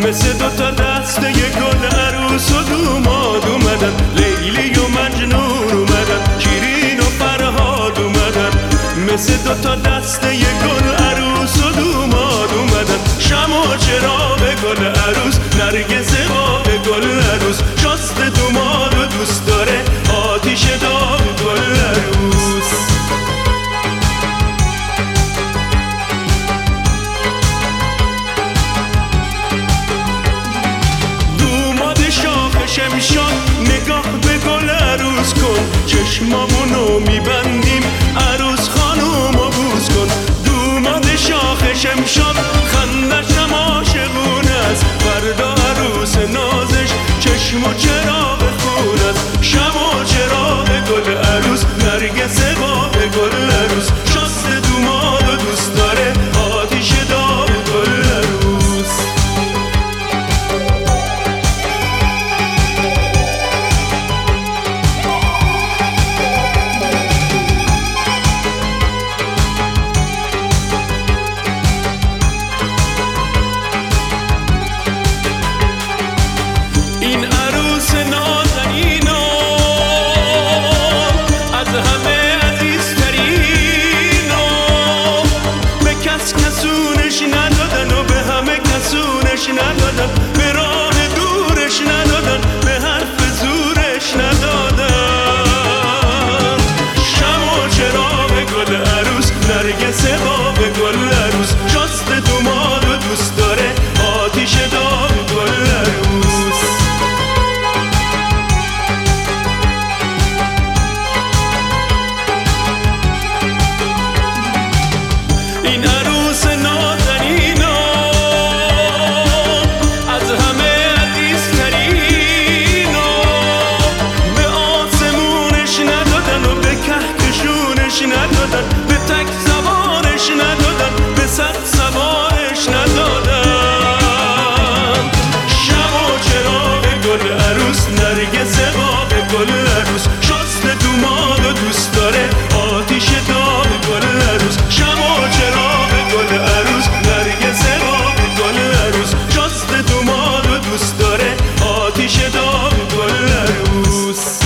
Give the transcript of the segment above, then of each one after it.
مثل دوتا دسته ی گل عروس و دوماد اومدن، لیلی و مجنون اومدن، شیرین و فرهاد اومدن. مثل دوتا دسته ی گل عروس و دوماد اومدن، شمع و چراغ گل عروس، نرگس باغ گل عروس، شست دوماد و دوست داره آتیش داغ گل عروس. شمشاد نگاه به گل عروس کن، چشمامونو میبندیم عروس خانومو بوس کن. دوماد شاخ شمشاد خندشم عاشقونه است، فردا عروس نازش چشم و چراغ خون است. شمع و چراغ گل عروس، نرگس باغ گل عروس، شست دوماد و دوست داره آتیش داغ گل عروس. ندادن به راه دورش، ندادن به حرف زورش، ندادن. شمع و چراغ گل عروس، نرگس باغ گل عروس، شست دوماد و دوست داره آتیش داغ گل عروس. این عروس نازنینا ندادن، به تک سوارش ندادن، به صد سوارش ندادن. شمع و چراغ گل عروس، نرگس باغ گل عروس، شست دوماد و دوست داره آتیش داغ گل عروس. شمع و چراغ گل عروس، نرگس باغ گل عروس، شست دوماد و دوست داره آتیش داغ گل عروس.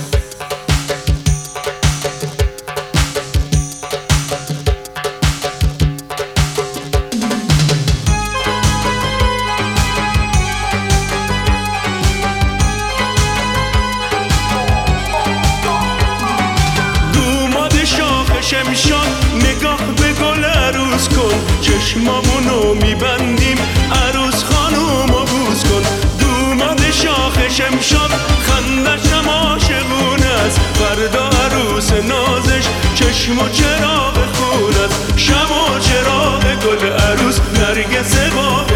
شمشاد نگاه به گل عروس کن، چشمامونو میبندیم عروس خانومو بوس کن. دوماد شاخ شمشاد خندشم عاشقونه است، فردا عروس نازش چشم و چراغ خون است. شمع و چراغ گل عروس، نرگس باغ